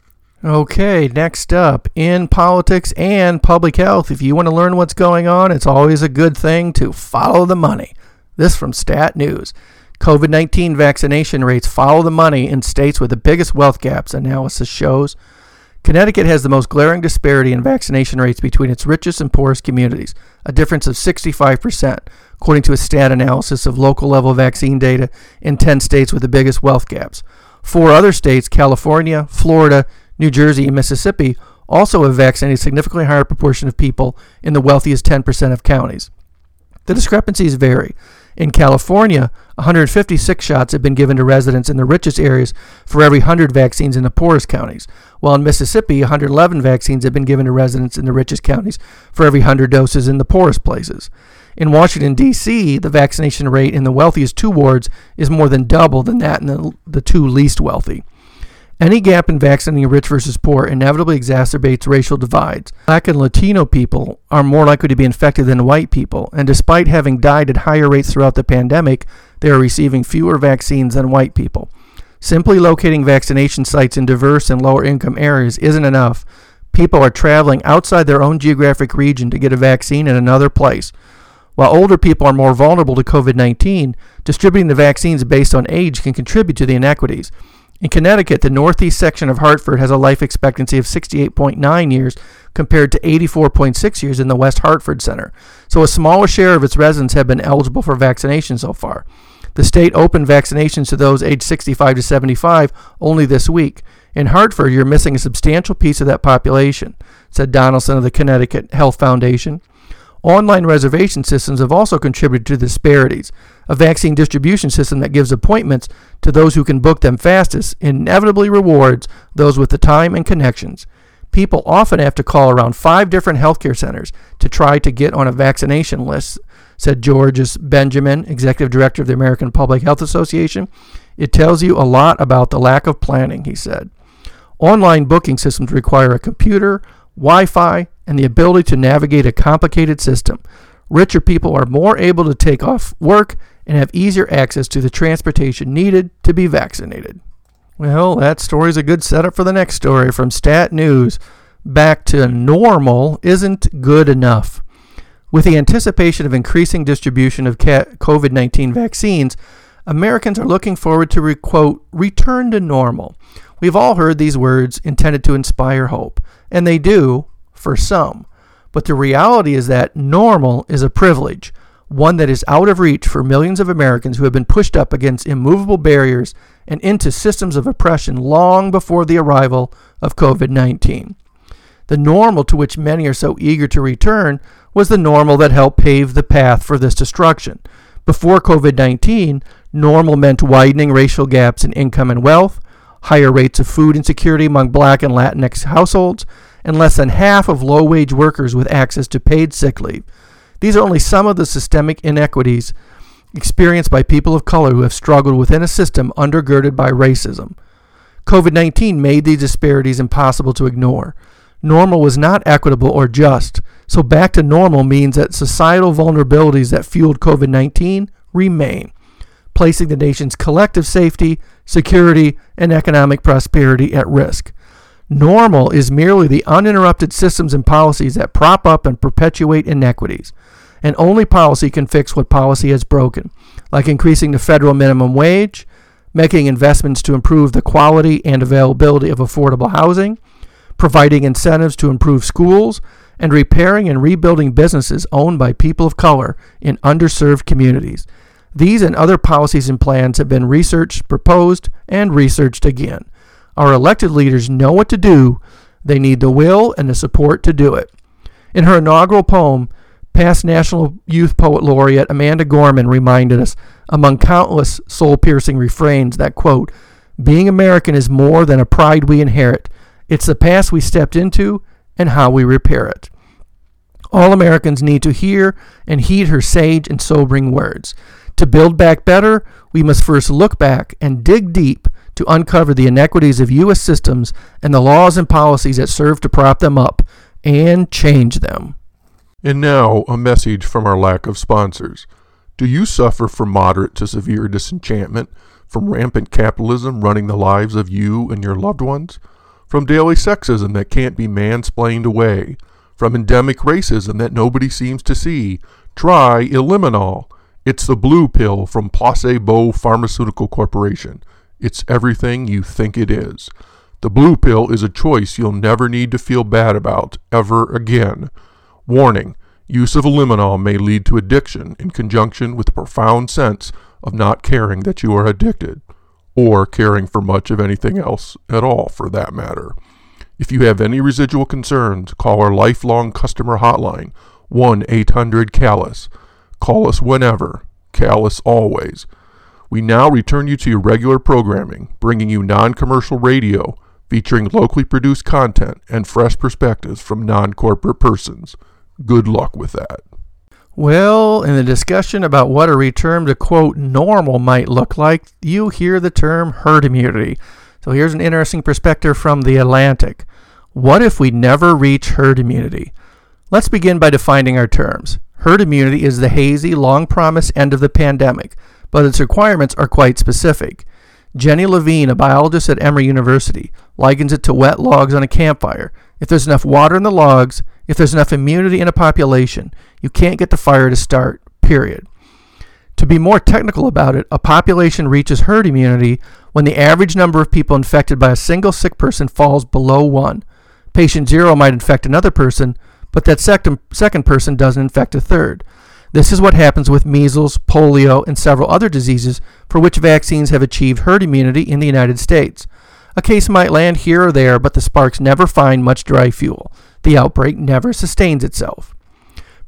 Okay, next up, in politics and public health, if you want to learn what's going on, it's always a good thing to follow the money. This from Stat News. COVID nineteen vaccination rates follow the money in states with the biggest wealth gaps, analysis shows. Connecticut has the most glaring disparity in vaccination rates between its richest and poorest communities, a difference of sixty-five percent, according to a stat analysis of local-level vaccine data in ten states with the biggest wealth gaps. Four other states, California, Florida, New Jersey, and Mississippi, also have vaccinated a significantly higher proportion of people in the wealthiest ten percent of counties. The discrepancies vary. In California, one hundred fifty-six shots have been given to residents in the richest areas for every one hundred vaccines in the poorest counties, while in Mississippi, one hundred eleven vaccines have been given to residents in the richest counties for every one hundred doses in the poorest places. In Washington, D C, the vaccination rate in the wealthiest two wards is more than double than that in the, the two least wealthy. Any gap in vaccinating rich versus poor inevitably exacerbates racial divides. Black and Latino people are more likely to be infected than white people, and despite having died at higher rates throughout the pandemic, they are receiving fewer vaccines than white people. Simply locating vaccination sites in diverse and lower-income areas isn't enough. People are traveling outside their own geographic region to get a vaccine in another place. While older people are more vulnerable to COVID nineteen, distributing the vaccines based on age can contribute to the inequities. In Connecticut, the northeast section of Hartford has a life expectancy of sixty-eight point nine years compared to eighty-four point six years in the West Hartford Center, so a smaller share of its residents have been eligible for vaccination so far. The state opened vaccinations to those aged sixty-five to seventy-five only this week. In Hartford, you're missing a substantial piece of that population, said Donaldson of the Connecticut Health Foundation. Online reservation systems have also contributed to the disparities. A vaccine distribution system that gives appointments to those who can book them fastest inevitably rewards those with the time and connections. People often have to call around five different healthcare centers to try to get on a vaccination list, said Georges Benjamin, executive director of the American Public Health Association. It tells you a lot about the lack of planning, he said. Online booking systems require a computer, Wi-Fi, and the ability to navigate a complicated system. Richer people are more able to take off work and have easier access to the transportation needed to be vaccinated. Well, that story's a good setup for the next story from Stat News. Back to normal isn't good enough. With the anticipation of increasing distribution of COVID nineteen vaccines, Americans are looking forward to, re- quote, return to normal. We've all heard these words intended to inspire hope, and they do, for some. But the reality is that normal is a privilege, one that is out of reach for millions of Americans who have been pushed up against immovable barriers and into systems of oppression long before the arrival of COVID nineteen. The normal to which many are so eager to return was the normal that helped pave the path for this destruction. Before COVID nineteen, normal meant widening racial gaps in income and wealth, higher rates of food insecurity among Black and Latinx households, and less than half of low-wage workers with access to paid sick leave. These are only some of the systemic inequities experienced by people of color who have struggled within a system undergirded by racism. COVID nineteen made these disparities impossible to ignore. Normal was not equitable or just, so back to normal means that societal vulnerabilities that fueled COVID nineteen remain, placing the nation's collective safety, security, and economic prosperity at risk. Normal is merely the uninterrupted systems and policies that prop up and perpetuate inequities. And only policy can fix what policy has broken, like increasing the federal minimum wage, making investments to improve the quality and availability of affordable housing, providing incentives to improve schools, and repairing and rebuilding businesses owned by people of color in underserved communities. These and other policies and plans have been researched, proposed, and researched again. Our elected leaders know what to do. They need the will and the support to do it. In her inaugural poem, past National Youth Poet Laureate Amanda Gorman reminded us, among countless soul-piercing refrains, that, quote, being American is more than a pride we inherit. It's the past we stepped into and how we repair it. All Americans need to hear and heed her sage and sobering words. To build back better, we must first look back and dig deep to uncover the inequities of U S systems and the laws and policies that serve to prop them up and change them. And now, a message from our lack of sponsors. Do you suffer from moderate to severe disenchantment, from rampant capitalism running the lives of you and your loved ones? From daily sexism that can't be mansplained away? From endemic racism that nobody seems to see? Try Eliminol. It's the blue pill from Placebo Pharmaceutical Corporation. It's everything you think it is. The blue pill is a choice you'll never need to feel bad about ever again. Warning, use of Eliminol may lead to addiction in conjunction with a profound sense of not caring that you are addicted, or caring for much of anything else at all for that matter. If you have any residual concerns, call our lifelong customer hotline, one eight hundred callus. Call us whenever, callus always. We now return you to your regular programming, bringing you non-commercial radio, featuring locally produced content and fresh perspectives from non-corporate persons. Good luck with that. Well, in the discussion about what a return to, quote, normal might look like, you hear the term herd immunity. So here's an interesting perspective from The Atlantic. What if we never reach herd immunity? Let's begin by defining our terms. Herd immunity is the hazy, long-promised end of the pandemic, but its requirements are quite specific. Jenny Levine, a biologist at Emory University, likens it to wet logs on a campfire. If there's enough water in the logs, if there's enough immunity in a population, you can't get the fire to start, period. To be more technical about it, a population reaches herd immunity when the average number of people infected by a single sick person falls below one. Patient zero might infect another person, but that second, second person doesn't infect a third. This is what happens with measles, polio, and several other diseases for which vaccines have achieved herd immunity in the United States. A case might land here or there, but the sparks never find much dry fuel. The outbreak never sustains itself.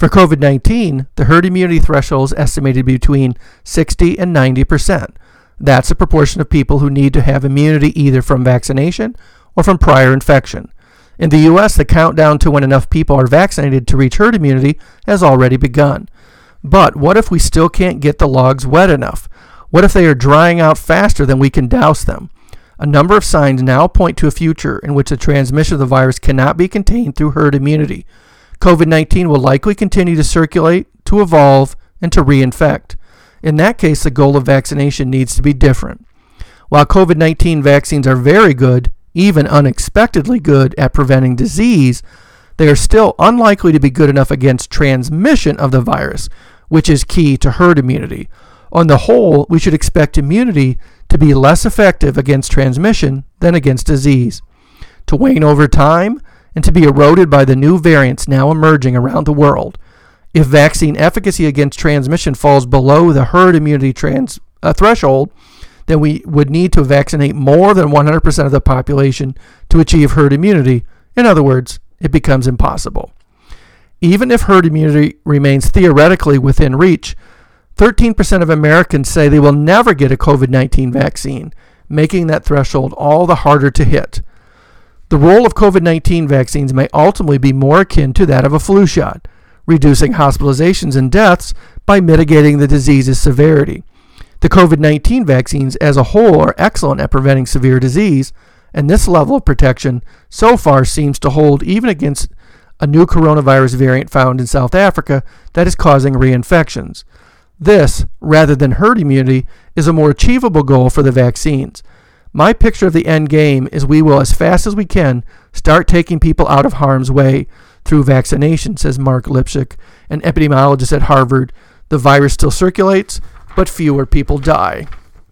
For COVID nineteen, the herd immunity threshold is estimated between sixty and ninety percent. That's a proportion of people who need to have immunity either from vaccination or from prior infection. In the U S, the countdown to when enough people are vaccinated to reach herd immunity has already begun. But what if we still can't get the logs wet enough? What if they are drying out faster than we can douse them? A number of signs now point to a future in which the transmission of the virus cannot be contained through herd immunity. COVID nineteen will likely continue to circulate, to evolve, and to reinfect. In that case, the goal of vaccination needs to be different. While COVID nineteen vaccines are very good, even unexpectedly good at preventing disease, they are still unlikely to be good enough against transmission of the virus, which is key to herd immunity. On the whole, we should expect immunity to be less effective against transmission than against disease, to wane over time, and to be eroded by the new variants now emerging around the world. If vaccine efficacy against transmission falls below the herd immunity trans, uh, threshold, then we would need to vaccinate more than one hundred percent of the population to achieve herd immunity. In other words, it becomes impossible. Even if herd immunity remains theoretically within reach, thirteen percent of Americans say they will never get a COVID nineteen vaccine, making that threshold all the harder to hit. The role of COVID nineteen vaccines may ultimately be more akin to that of a flu shot, reducing hospitalizations and deaths by mitigating the disease's severity. The COVID nineteen vaccines as a whole are excellent at preventing severe disease, and this level of protection so far seems to hold even against a new coronavirus variant found in South Africa that is causing reinfections. This, rather than herd immunity, is a more achievable goal for the vaccines. My picture of the end game is we will, as fast as we can, start taking people out of harm's way through vaccination, says Mark Lipschick, an epidemiologist at Harvard. The virus still circulates, but fewer people die.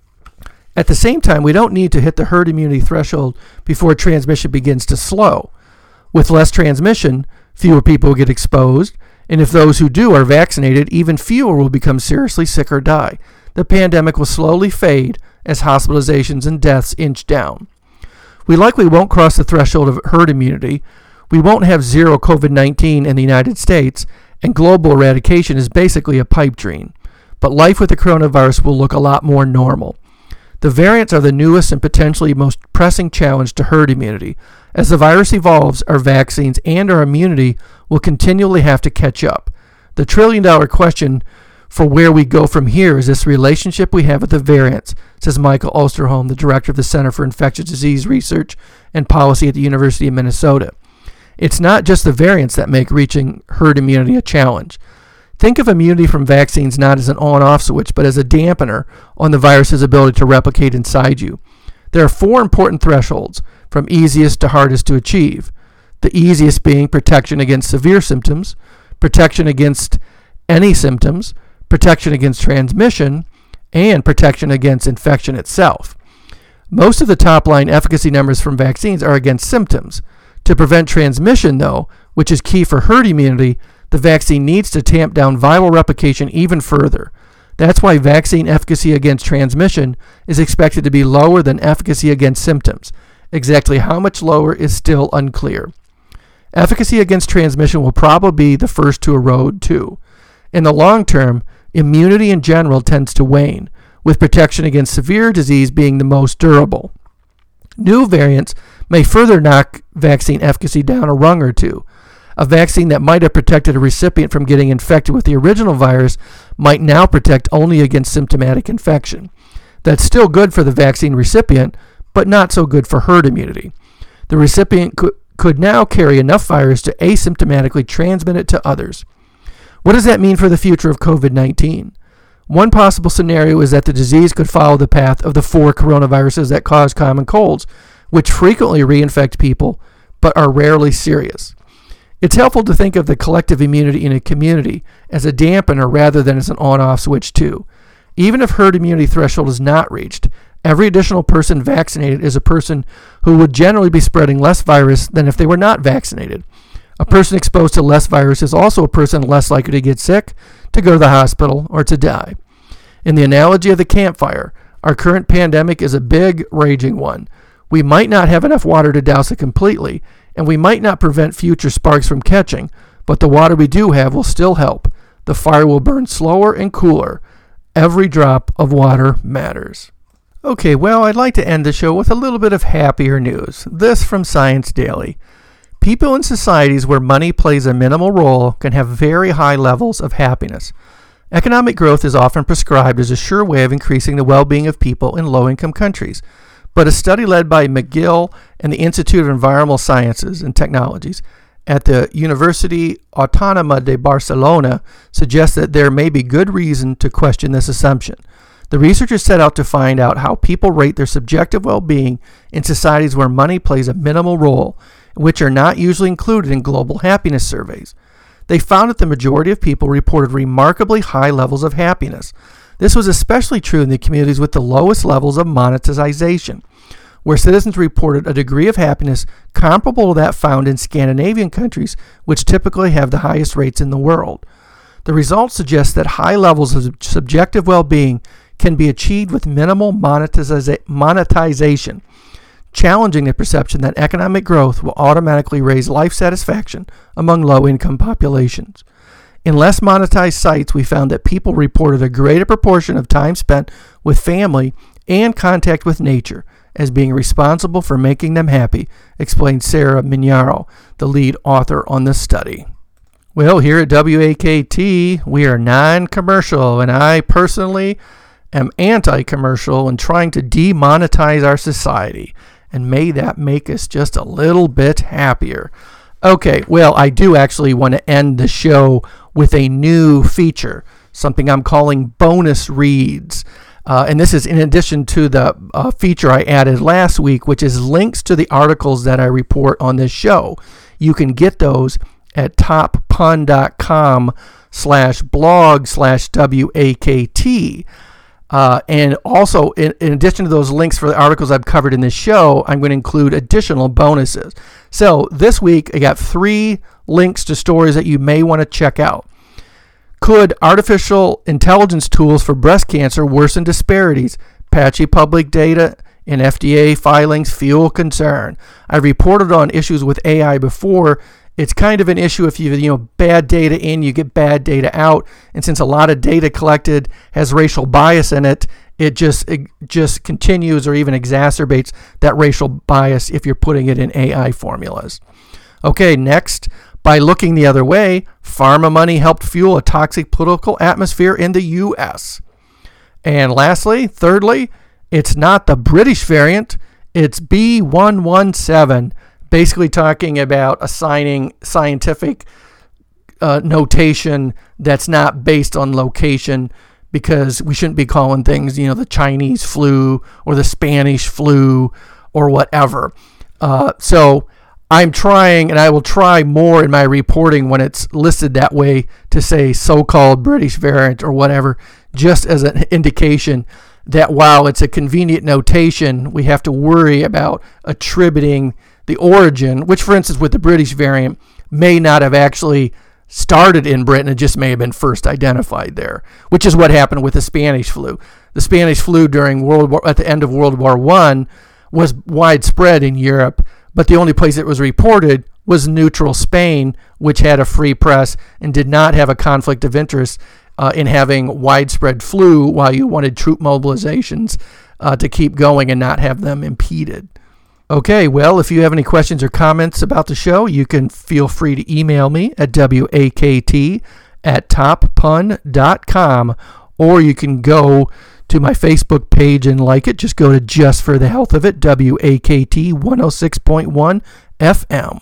At the same time, we don't need to hit the herd immunity threshold before transmission begins to slow. With less transmission, fewer people will get exposed, and if those who do are vaccinated, even fewer will become seriously sick or die. The pandemic will slowly fade as hospitalizations and deaths inch down. We likely won't cross the threshold of herd immunity. We won't have zero COVID nineteen in the United States, and global eradication is basically a pipe dream. But life with the coronavirus will look a lot more normal. The variants are the newest and potentially most pressing challenge to herd immunity. As the virus evolves, our vaccines and our immunity will continually have to catch up. The trillion-dollar question for where we go from here is this relationship we have with the variants, says Michael Osterholm, the director of the Center for Infectious Disease Research and Policy at the University of Minnesota. It's not just the variants that make reaching herd immunity a challenge. Think of immunity from vaccines not as an on-off switch, but as a dampener on the virus's ability to replicate inside you. There are four important thresholds, from easiest to hardest to achieve. The easiest being protection against severe symptoms, protection against any symptoms, protection against transmission, and protection against infection itself. Most of the top-line efficacy numbers from vaccines are against symptoms. To prevent transmission, though, which is key for herd immunity, the vaccine needs to tamp down viral replication even further. That's why vaccine efficacy against transmission is expected to be lower than efficacy against symptoms. Exactly how much lower is still unclear. Efficacy against transmission will probably be the first to erode, too. In the long term, immunity in general tends to wane, with protection against severe disease being the most durable. New variants may further knock vaccine efficacy down a rung or two. A vaccine that might have protected a recipient from getting infected with the original virus might now protect only against symptomatic infection. That's still good for the vaccine recipient, but not so good for herd immunity. The recipient could, could now carry enough virus to asymptomatically transmit it to others. What does that mean for the future of COVID nineteen? One possible scenario is that the disease could follow the path of the four coronaviruses that cause common colds, which frequently reinfect people, but are rarely serious. It's helpful to think of the collective immunity in a community as a dampener rather than as an on-off switch too. Even if herd immunity threshold is not reached, every additional person vaccinated is a person who would generally be spreading less virus than if they were not vaccinated. A person exposed to less virus is also a person less likely to get sick, to go to the hospital, or to die. In the analogy of the campfire, our current pandemic is a big, raging one. We might not have enough water to douse it completely, and we might not prevent future sparks from catching, but the water we do have will still help. The fire will burn slower and cooler. Every drop of water matters. Okay, well, I'd like to end the show with a little bit of happier news. This from Science Daily. People in societies where money plays a minimal role can have very high levels of happiness. Economic growth is often prescribed as a sure way of increasing the well-being of people in low-income countries. But a study led by McGill and the Institute of Environmental Sciences and Technologies at the University Autónoma de Barcelona suggests that there may be good reason to question this assumption. The researchers set out to find out how people rate their subjective well-being in societies where money plays a minimal role, which are not usually included in global happiness surveys. They found that the majority of people reported remarkably high levels of happiness. This was especially true in the communities with the lowest levels of monetization, where citizens reported a degree of happiness comparable to that found in Scandinavian countries, which typically have the highest rates in the world. The results suggest that high levels of subjective well-being can be achieved with minimal monetiza- monetization, challenging the perception that economic growth will automatically raise life satisfaction among low-income populations. In less monetized sites, we found that people reported a greater proportion of time spent with family and contact with nature as being responsible for making them happy, explained Sarah Mignaro, the lead author on this study. Well, here at W A K T, we are non-commercial, and I personally am anti-commercial and trying to demonetize our society. And may that make us just a little bit happier. Okay, well, I do actually want to end the show with a new feature, something I'm calling bonus reads. Uh, and this is in addition to the uh, feature I added last week, which is links to the articles that I report on this show. You can get those at toppun.com slash blog slash W-A-K-T. Uh, and also, in, in addition to those links for the articles I've covered in this show, I'm going to include additional bonuses. So this week, I got three links to stories that you may want to check out. Could artificial intelligence tools for breast cancer worsen disparities? Patchy public data in F D A filings fuel concern. I've reported on issues with A I before. It's kind of an issue if you, you know, bad data in, you get bad data out. And since a lot of data collected has racial bias in it, it just it just continues or even exacerbates that racial bias if you're putting it in A I formulas. Okay, next, by looking the other way, pharma money helped fuel a toxic political atmosphere in the U S. And lastly, thirdly, it's not the British variant, it's B one one seven. Basically talking about assigning scientific uh, notation that's not based on location, because we shouldn't be calling things, you know, the Chinese flu or the Spanish flu or whatever. Uh, so I'm trying, and I will try more in my reporting when it's listed that way, to say so-called British variant or whatever, just as an indication that while it's a convenient notation, we have to worry about attributing the origin, which, for instance, with the British variant, may not have actually started in Britain. It just may have been first identified there, which is what happened with the Spanish flu. The Spanish flu during World War, at the end of World War One, was widespread in Europe, but the only place it was reported was neutral Spain, which had a free press and did not have a conflict of interest uh, in having widespread flu, while you wanted troop mobilizations uh, to keep going and not have them impeded. Okay, well, if you have any questions or comments about the show, you can feel free to email me at W A K T at toppun dot com, or you can go to my Facebook page and like it. Just go to Just for the Health of It, W A K T one oh six point one F M.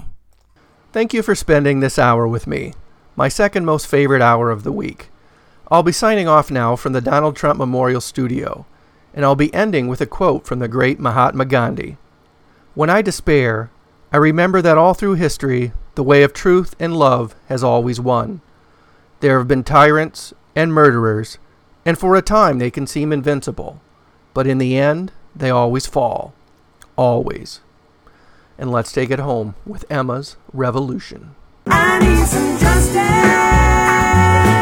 Thank you for spending this hour with me, my second most favorite hour of the week. I'll be signing off now from the Donald Trump Memorial Studio, and I'll be ending with a quote from the great Mahatma Gandhi. When I despair, I remember that all through history, the way of truth and love has always won. There have been tyrants and murderers, and for a time they can seem invincible, but in the end, they always fall. Always. And let's take it home with Emma's Revolution. I need some justice.